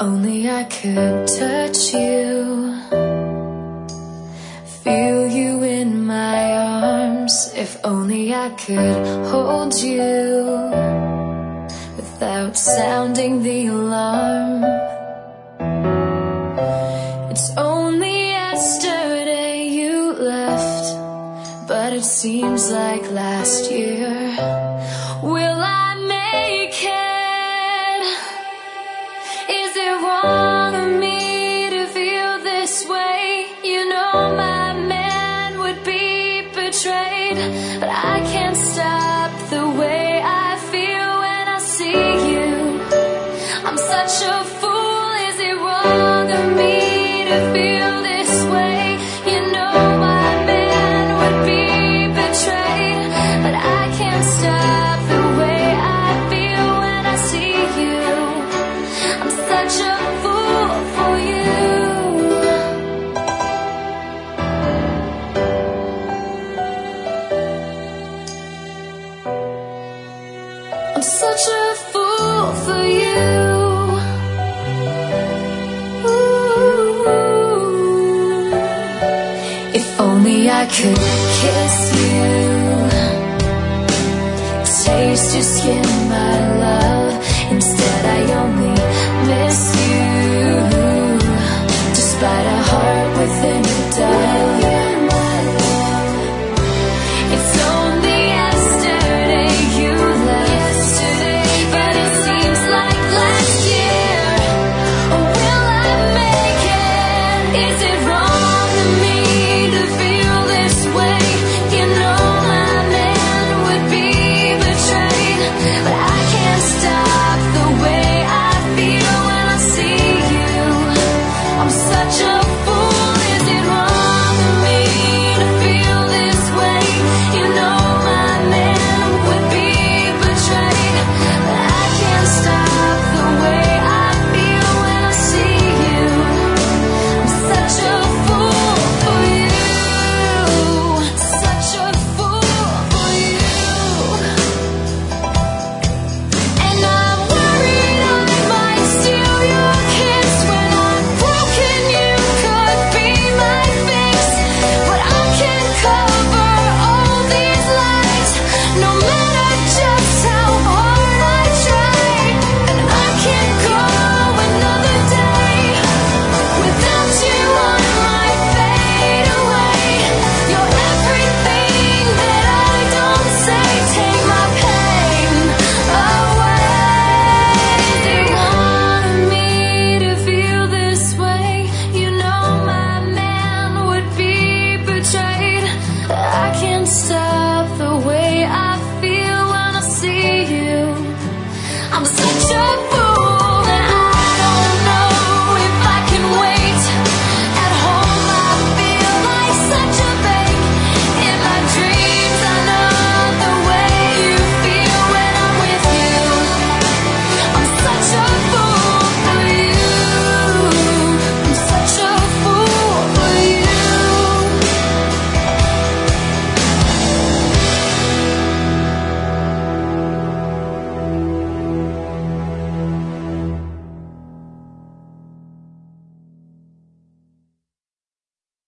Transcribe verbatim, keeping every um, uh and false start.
only I could touch you, feel you in my arms. If only I could hold you without sounding the alarm. It's only yesterday you left, but it seems like last year. Will I make it? Is it wrong of me to feel this way? You know my man would be betrayed, but I can't stop the way I feel when I see you. I'm such a fool. Is it wrong of me to feel this way? You know my man would be betrayed, but I can't stop the way I feel when I see you. I'm such a fool for you. I'm such a fool for you. If only I could kiss you, taste your skin, my love. Instead I only miss